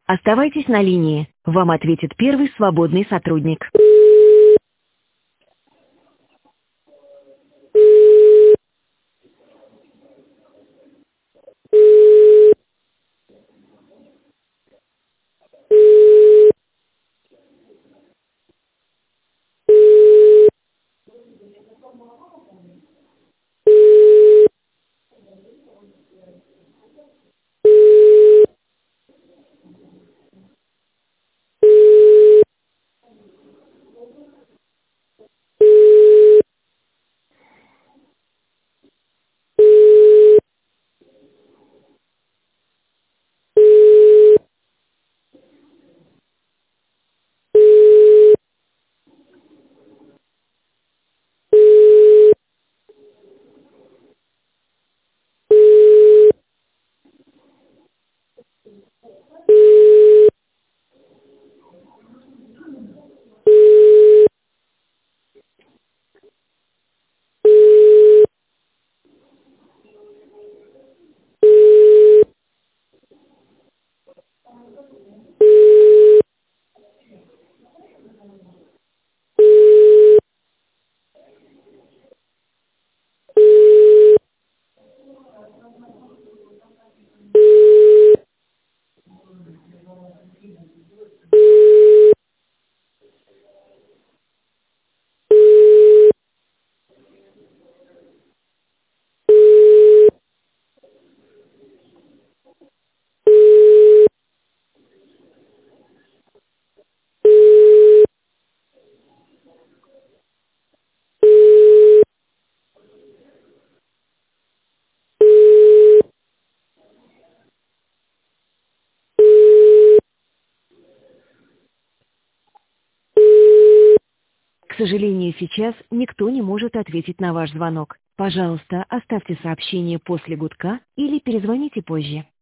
Оставайтесь на линии. Вам ответит первый свободный сотрудник. К сожалению, сейчас никто не может ответить на ваш звонок. Пожалуйста, оставьте сообщение после гудка или перезвоните позже.